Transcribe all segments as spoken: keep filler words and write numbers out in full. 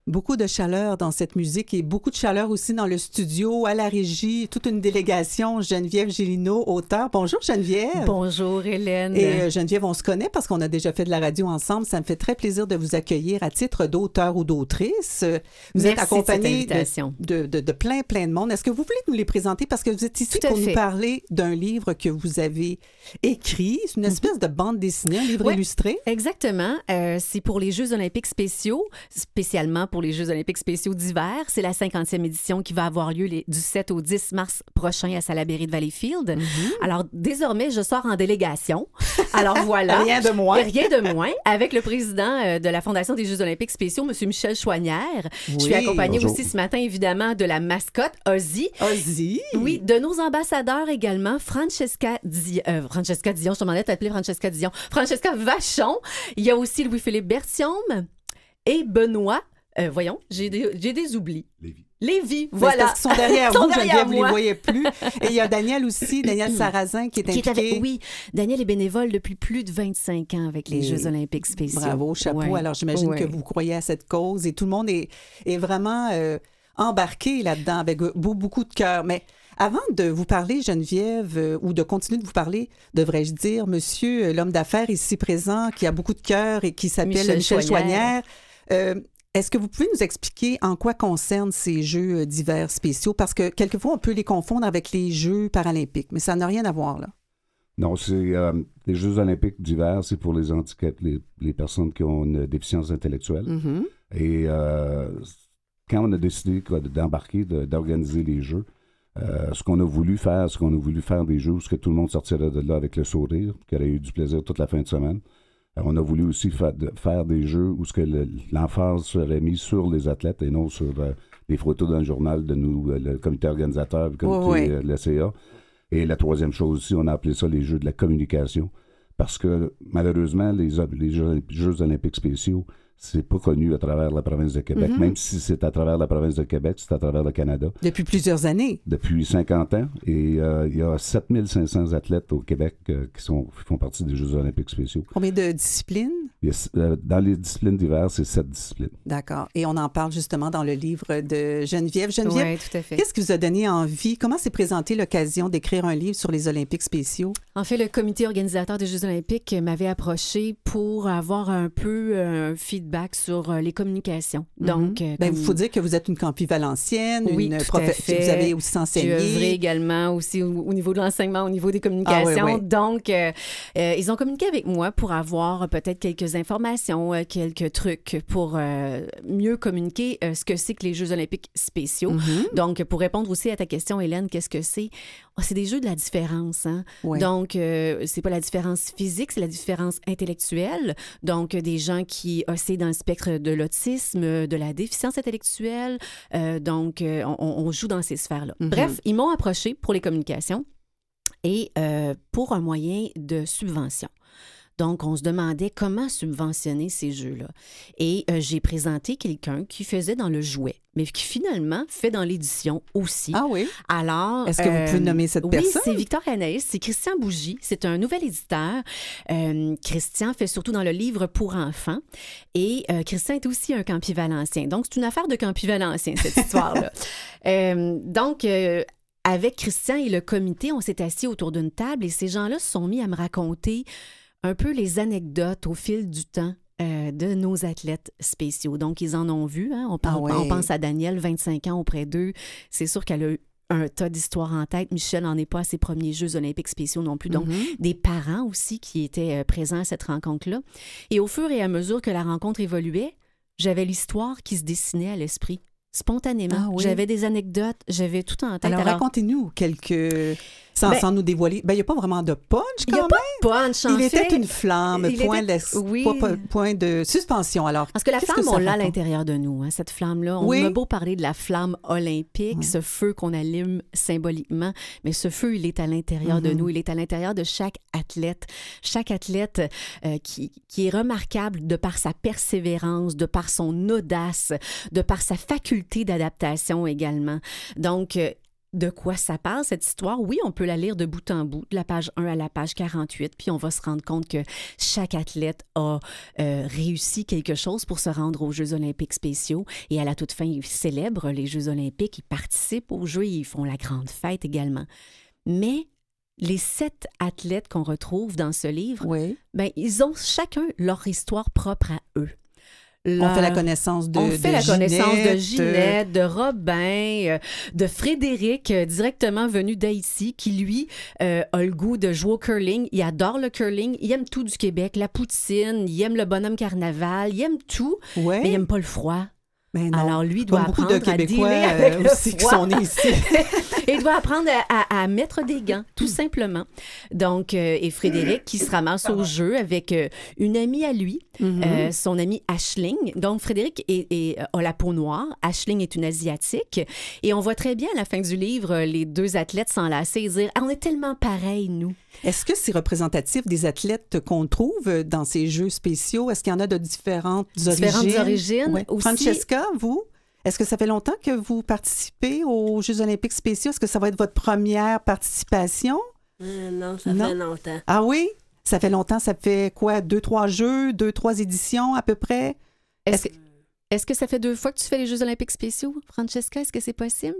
Beaucoup de chaleur dans cette musique et beaucoup de chaleur aussi dans le studio, à la régie, toute une délégation. Geneviève Gélinaud, auteure. Bonjour Geneviève. Bonjour Hélène. Et euh, Geneviève, on se connaît parce qu'on a déjà fait de la radio ensemble. Ça me fait très plaisir de vous accueillir à titre d'auteur ou d'autrice. Vous Merci êtes accompagnée de, cette de, de, de, de plein, plein de monde. Est-ce que vous voulez nous les présenter? Parce que vous êtes ici pour fait. nous parler d'un livre que vous avez écrit. C'est une espèce mm-hmm. de bande dessinée, un livre ouais, illustré. Exactement. Euh, c'est pour les Jeux olympiques spéciaux, spécialement pour les Jeux olympiques spéciaux d'hiver. C'est la cinquantième édition qui va avoir lieu les, du sept au dix mars prochain à Salaberry de Valleyfield. Mm-hmm. Alors, désormais, je sors en délégation. Alors, voilà. Rien de moins. Rien de moins. Avec le président de la Fondation des Jeux olympiques spéciaux, M. Michel Chouanière. Oui. Je suis accompagnée Bonjour. aussi ce matin, évidemment, de la mascotte, Ozzy. Ozzy. Oui, de nos ambassadeurs également, Francesca, Di- euh, Francesca Dion. Je te demandais de t'appeler Francesca Dion. Francesca Vachon. Il y a aussi Louis-Philippe Bertium et Benoît. Euh, voyons, j'ai des, j'ai des oublis. Lévi. Lévi, voilà. Parce qu'ils sont derrière vous, Geneviève, vous ne les voyez plus. Et il y a Daniel aussi, Daniel Sarrazin, qui est impliqué. Qui est avec, oui, Daniel est bénévole depuis plus de vingt-cinq ans avec les et Jeux olympiques spéciaux. Bravo, chapeau. Ouais. Alors, j'imagine ouais. que vous croyez à cette cause et tout le monde est, est vraiment euh, embarqué là-dedans avec beaucoup de cœur. Mais avant de vous parler, Geneviève, euh, ou de continuer de vous parler, devrais-je dire, monsieur, euh, l'homme d'affaires ici présent, qui a beaucoup de cœur et qui s'appelle Michel, Michel Chouanière, euh, est-ce que vous pouvez nous expliquer en quoi concernent ces Jeux d'hiver spéciaux? Parce que quelquefois, on peut les confondre avec les Jeux paralympiques, mais ça n'a rien à voir, là. Non, c'est euh, les Jeux olympiques d'hiver, c'est pour les handicaps, les, les personnes qui ont une déficience intellectuelle. Mm-hmm. Et euh, quand on a décidé quoi, d'embarquer, de, d'organiser les Jeux, euh, ce qu'on a voulu faire, ce qu'on a voulu faire des Jeux, c'est que tout le monde sortirait de là avec le sourire, qu'il aurait eu du plaisir toute la fin de semaine. On a voulu aussi fa- de, faire des jeux où ce que le, l'emphase serait mise sur les athlètes et non sur euh, les photos dans le journal de nous, euh, le comité organisateur, le comité, oui, oui. Euh, le C A. Et la troisième chose aussi, on a appelé ça les jeux de la communication. Parce que malheureusement, les, les jeux, jeux olympiques spéciaux, c'est pas connu à travers la province de Québec. Mm-hmm. Même si c'est à travers la province de Québec, c'est à travers le Canada. Depuis plusieurs années. Depuis cinquante ans. Et euh, il y a sept mille cinq cents athlètes au Québec euh, qui, sont, qui font partie des Jeux olympiques spéciaux. Combien de disciplines? Yes, euh, dans les disciplines d'hiver, c'est sept disciplines. D'accord. Et on en parle justement dans le livre de Geneviève. Geneviève, oui, tout à fait. Qu'est-ce qui vous a donné envie? Comment s'est présentée l'occasion d'écrire un livre sur les Olympiques spéciaux? En fait, le comité organisateur des Jeux olympiques m'avait approché pour avoir un peu un feedback sur les communications. Donc, mm-hmm. euh, ben, comme... il faut dire que vous êtes une campus-valencienne, oui, une prof... vous avez aussi enseigné. J'ai œuvré également aussi au, au niveau de l'enseignement, au niveau des communications. Ah, oui, oui. Donc, euh, euh, ils ont communiqué avec moi pour avoir peut-être quelques informations, euh, quelques trucs pour euh, mieux communiquer euh, ce que c'est que les Jeux olympiques spéciaux. Mm-hmm. Donc, pour répondre aussi à ta question, Hélène, qu'est-ce que c'est? Oh, c'est des jeux de la différence. Hein? Oui. Donc, euh, c'est pas la différence physique, c'est la différence intellectuelle. Donc, des gens qui oscillent dans le spectre de l'autisme, de la déficience intellectuelle. Euh, donc, euh, on, on joue dans ces sphères-là. Mm-hmm. Bref, ils m'ont approché pour les communications et euh, pour un moyen de subvention. Donc, on se demandait comment subventionner ces jeux-là. Et euh, j'ai présenté quelqu'un qui faisait dans le jouet, mais qui finalement fait dans l'édition aussi. Ah oui? Alors... Est-ce que euh, vous pouvez nommer cette oui, personne? Oui, c'est Victor Anaïs, c'est Christian Bougie. C'est un nouvel éditeur. Euh, Christian fait surtout dans le livre pour enfants. Et euh, Christian est aussi un Campi-Valencien. Donc, c'est une affaire de Campi-Valencien, cette histoire-là. euh, donc... Euh, avec Christian et le comité, on s'est assis autour d'une table et ces gens-là se sont mis à me raconter un peu les anecdotes au fil du temps euh, de nos athlètes spéciaux. Donc, ils en ont vu. Hein? On, parle, ah ouais. on pense à Danielle, vingt-cinq ans auprès d'eux. C'est sûr qu'elle a eu un tas d'histoires en tête. Michel n'en est pas à ses premiers Jeux olympiques spéciaux non plus. Donc, mm-hmm. des parents aussi qui étaient présents à cette rencontre-là. Et au fur et à mesure que la rencontre évoluait, j'avais l'histoire qui se dessinait à l'esprit. Spontanément. Ah oui. J'avais des anecdotes, j'avais tout en tête. Alors, Alors racontez-nous quelques... Sans, ben, sans nous dévoiler. Ben, il n'y a pas vraiment de punch quand même. Il n'y a pas de punch, en Il fait. était une flamme, point, était... de... Oui. Point, point de suspension. Alors, parce que la flamme, que on l'a à l'intérieur de nous, hein, cette flamme-là. On oui. a beau parler de la flamme olympique, oui. ce feu qu'on allume symboliquement, mais ce feu, il est à l'intérieur mm-hmm. de nous. Il est à l'intérieur de chaque athlète. Chaque athlète euh, qui, qui est remarquable de par sa persévérance, de par son audace, de par sa faculté d'adaptation également. Donc, euh, de quoi ça parle, cette histoire. Oui, on peut la lire de bout en bout, de la page un à la page quarante-huit, puis on va se rendre compte que chaque athlète a euh, réussi quelque chose pour se rendre aux Jeux olympiques spéciaux. Et à la toute fin, ils célèbrent les Jeux olympiques, ils participent aux Jeux, ils font la grande fête également. Mais les sept athlètes qu'on retrouve dans ce livre, oui. ben, ils ont chacun leur histoire propre à eux. Leur... On fait la connaissance de On fait de la Ginette, connaissance de Ginette, de Robin, de Frédéric, directement venu d'Haïti, qui, lui, euh, a le goût de jouer au curling. Il adore le curling. Il aime tout du Québec, la poutine, il aime le bonhomme carnaval, il aime tout, ouais. mais il n'aime pas le froid. Ben non. Alors, lui, il doit Comme apprendre beaucoup de Québécois, à dealer avec euh, le aussi qui froid. sont nés ici. Il doit apprendre à, à, à mettre des gants, tout simplement. Donc, euh, et Frédéric, qui se ramasse au jeu avec euh, une amie à lui, mm-hmm. euh, son amie Aisling. Donc, Frédéric est, est, a la peau noire. Aisling est une Asiatique. Et on voit très bien, à la fin du livre, les deux athlètes s'enlacer et dire ah, « On est tellement pareils, nous. » Est-ce que c'est représentatif des athlètes qu'on trouve dans ces Jeux spéciaux? Est-ce qu'il y en a de différentes origines? Différentes origines. Ouais. Aussi... Francesca, vous? Est-ce que ça fait longtemps que vous participez aux Jeux olympiques spéciaux? Est-ce que ça va être votre première participation? Euh, non, ça non. fait longtemps. Ah oui? Ça fait longtemps? Ça fait quoi? Deux, trois jeux? Deux, trois éditions à peu près? Est-ce, Est-ce... Que... Est-ce que ça fait deux fois que tu fais les Jeux olympiques spéciaux, Francesca? Est-ce que c'est possible?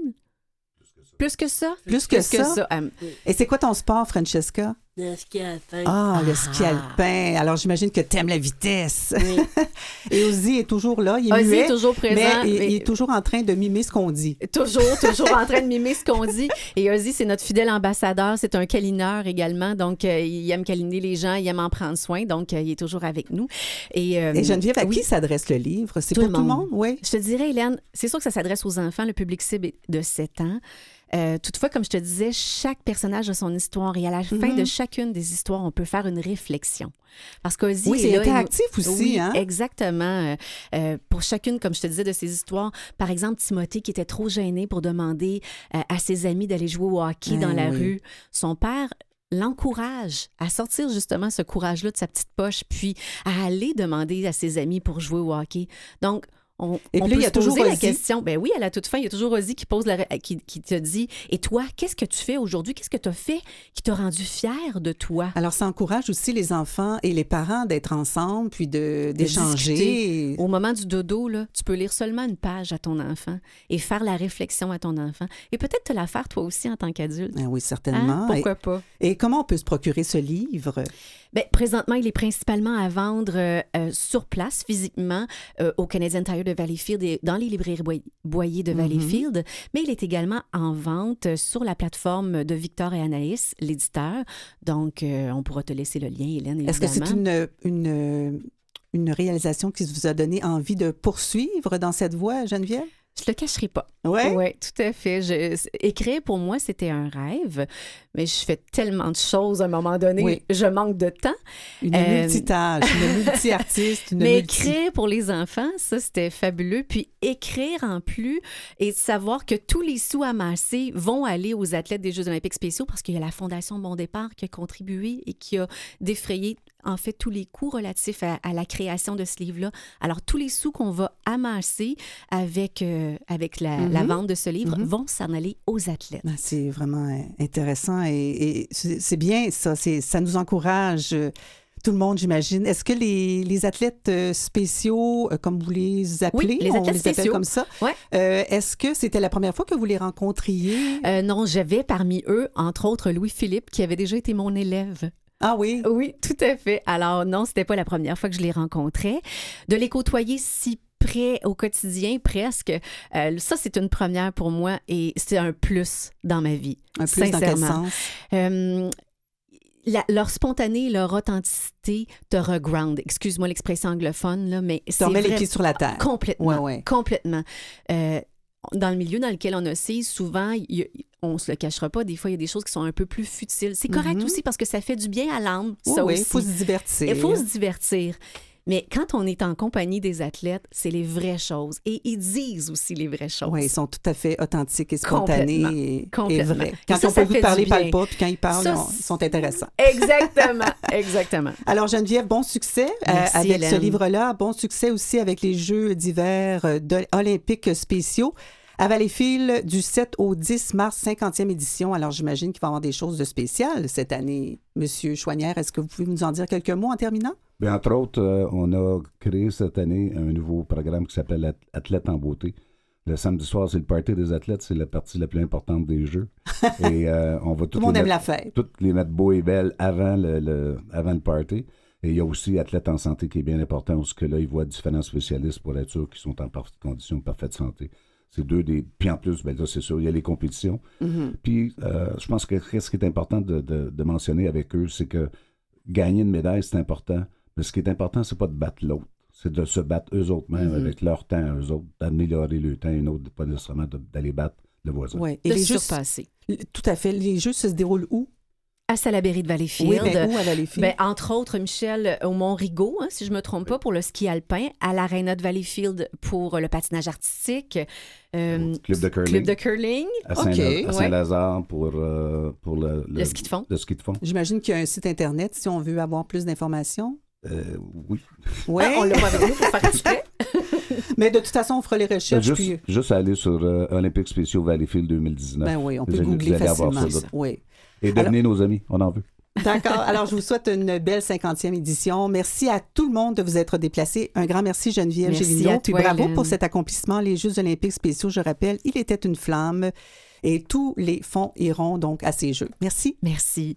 Plus que ça? Plus que, Plus que ça? ça. Um... Et c'est quoi ton sport, Francesca? Le ski alpin. Ah, ah, le ski alpin. Alors, j'imagine que tu aimes la vitesse. Oui. Et Ozzy est toujours là. Il est Ozzy muet, est toujours présent. Mais, mais il est toujours en train de mimer ce qu'on dit. Toujours, toujours en train de mimer ce qu'on dit. Et Ozzy, c'est notre fidèle ambassadeur. C'est un câlineur également. Donc, euh, il aime câliner les gens. Il aime en prendre soin. Donc, euh, il est toujours avec nous. Et, euh, Et Geneviève, à oui. qui s'adresse le livre? C'est tout pour le tout le monde. monde? Oui. Je te dirais, Hélène, c'est sûr que ça s'adresse aux enfants. Le public cible est de sept ans. Euh, toutefois, comme je te disais, chaque personnage a son histoire et à la fin mm-hmm. de chacune des histoires, on peut faire une réflexion. Parce qu'Ozzy oui, c'est là, interactif nous... aussi. Oui, hein? Exactement. Euh, pour chacune, comme je te disais, de ces histoires, par exemple, Timothée qui était trop gêné pour demander euh, à ses amis d'aller jouer au hockey eh dans la oui. rue. Son père l'encourage à sortir justement ce courage-là de sa petite poche, puis à aller demander à ses amis pour jouer au hockey. Donc, On, et on puis là, peut il y a se toujours poser la Ozzy. question. Ben oui, à la toute fin, il y a toujours Ozzy qui pose la, qui, qui te dit « Et toi, qu'est-ce que tu fais aujourd'hui? Qu'est-ce que tu as fait qui t'a rendu fier de toi? » Alors, ça encourage aussi les enfants et les parents d'être ensemble puis de, d'échanger. Au moment du dodo, là, tu peux lire seulement une page à ton enfant et faire la réflexion à ton enfant. Et peut-être te la faire toi aussi en tant qu'adulte. Ah oui, certainement. Hein? Pourquoi et, pas? Et comment on peut se procurer ce livre? Bien, présentement, il est principalement à vendre euh, euh, sur place, physiquement, euh, au Canadian Tire de Valleyfield et dans les librairies boy- Boyer de Valleyfield, mm-hmm. mais il est également en vente sur la plateforme de Victor et Anaïs, l'éditeur. Donc, euh, on pourra te laisser le lien, Hélène, évidemment. Est-ce que c'est une, une, une réalisation qui vous a donné envie de poursuivre dans cette voie, Geneviève? Je le cacherai pas. Oui? Oui, tout à fait. Je, écrire, pour moi, c'était un rêve, mais je fais tellement de choses à un moment donné, oui. je manque de temps. Une euh, multitâche, une multi-artiste, une Mais multi... écrire pour les enfants, ça, c'était fabuleux. Puis écrire en plus et savoir que tous les sous amassés vont aller aux athlètes des Jeux olympiques spéciaux parce qu'il y a la Fondation Bon Départ qui a contribué et qui a défrayé en fait tous les coûts relatifs à, à la création de ce livre-là. Alors, tous les sous qu'on va amasser avec, euh, avec la, mm-hmm. la vente de ce livre mm-hmm. vont s'en aller aux athlètes. C'est vraiment intéressant et, et c'est, c'est bien ça. C'est, ça nous encourage euh, tout le monde, j'imagine. Est-ce que les, les athlètes euh, spéciaux, euh, comme vous les appelez, oui, les athlètes on les appelle spéciaux. comme ça, ouais. euh, est-ce que c'était la première fois que vous les rencontriez? Euh, non, j'avais parmi eux, entre autres, Louis-Philippe, qui avait déjà été mon élève. Ah oui? Oui, tout à fait. Alors non, c'était pas la première fois que je les rencontrais. De les côtoyer si près au quotidien, presque, euh, ça, c'est une première pour moi et c'est un plus dans ma vie. Un plus sincèrement. Dans quel sens? Euh, La, leur spontané, leur authenticité te reground. Excuse-moi l'expression anglophone, là, mais c'est. Tu remets vrai... les pieds sur la terre. Complètement. Ouais, ouais. Complètement. Euh, dans le milieu dans lequel on oscille, souvent, y a, on se le cachera pas, des fois, il y a des choses qui sont un peu plus futiles. C'est correct mm-hmm. aussi parce que ça fait du bien à l'âme, oui, ça oui, aussi. Il faut se divertir. Il faut se divertir. Mais quand on est en compagnie des athlètes, c'est les vraies choses. Et ils disent aussi les vraies choses. Oui, ils sont tout à fait authentiques et spontanés et, et vrais. Quand ça, on ça peut vous parler, ils ne parlent pas. Puis quand ils parlent, ça, on, ils sont intéressants. Exactement, exactement. Alors, Geneviève, bon succès Merci, euh, avec Hélène. ce livre-là. Bon succès aussi avec les Jeux d'hiver euh, olympiques spéciaux. à Valleyfield du sept au dix mars, cinquantième édition. Alors, j'imagine qu'il va y avoir des choses de spéciales cette année. Monsieur Chouanière, est-ce que vous pouvez nous en dire quelques mots en terminant? Bien, entre autres, euh, on a créé cette année un nouveau programme qui s'appelle Athlètes en beauté. Le samedi soir, c'est le party des athlètes. C'est la partie la plus importante des Jeux. Et euh, on va tout le monde aime la fête. Toutes les mettre beaux et belles avant le, le, avant le party. Et il y a aussi Athlètes en santé qui est bien important, parce que là, ils voient différents spécialistes pour être sûr qu'ils sont en parfaite condition, en parfaite santé. C'est deux des... Puis en plus, ben là, c'est sûr, il y a les compétitions. Mm-hmm. Puis euh, je pense que ce qui est important de, de, de mentionner avec eux, c'est que gagner une médaille, c'est important. Mais ce qui est important, c'est pas de battre l'autre. C'est de se battre eux autres mêmes, mm-hmm. avec leur temps, eux autres, d'améliorer le temps, une autre, pas nécessairement d'aller battre le voisin. Oui, et de les surpasser. Jeux, tout à fait. Les Jeux se déroulent où? À Salaberry de Valleyfield. Oui, ben où à Valleyfield? Ben, entre autres, Michel, au Mont-Rigaud, hein, si je ne me trompe pas, pour le ski alpin, à l'Arena de Valleyfield pour le patinage artistique. Euh, club de curling. Club de curling. À, Saint okay. à Saint-Lazare ouais. pour, euh, pour le, le, le ski de fond. Le ski de fond. J'imagine qu'il y a un site Internet si on veut avoir plus d'informations. Euh, oui. Oui, ah, on l'a pas avec nous pour faire exprès. Mais de toute façon, on fera les recherches. Juste, puis... juste aller sur euh, Olympiques spéciaux Valleyfield deux mille dix-neuf. Ben oui, on peut googler facilement. Ça, oui. Et devenez Alors... nos amis, on en veut. D'accord. Alors, je vous souhaite une belle cinquantième édition. Merci à tout le monde de vous être déplacés. Un grand merci, Geneviève Gélineau. Puis bravo Hélène. Pour cet accomplissement. Les Jeux olympiques spéciaux, je rappelle, il était une flamme. Et tous les fonds iront donc à ces Jeux. Merci. Merci.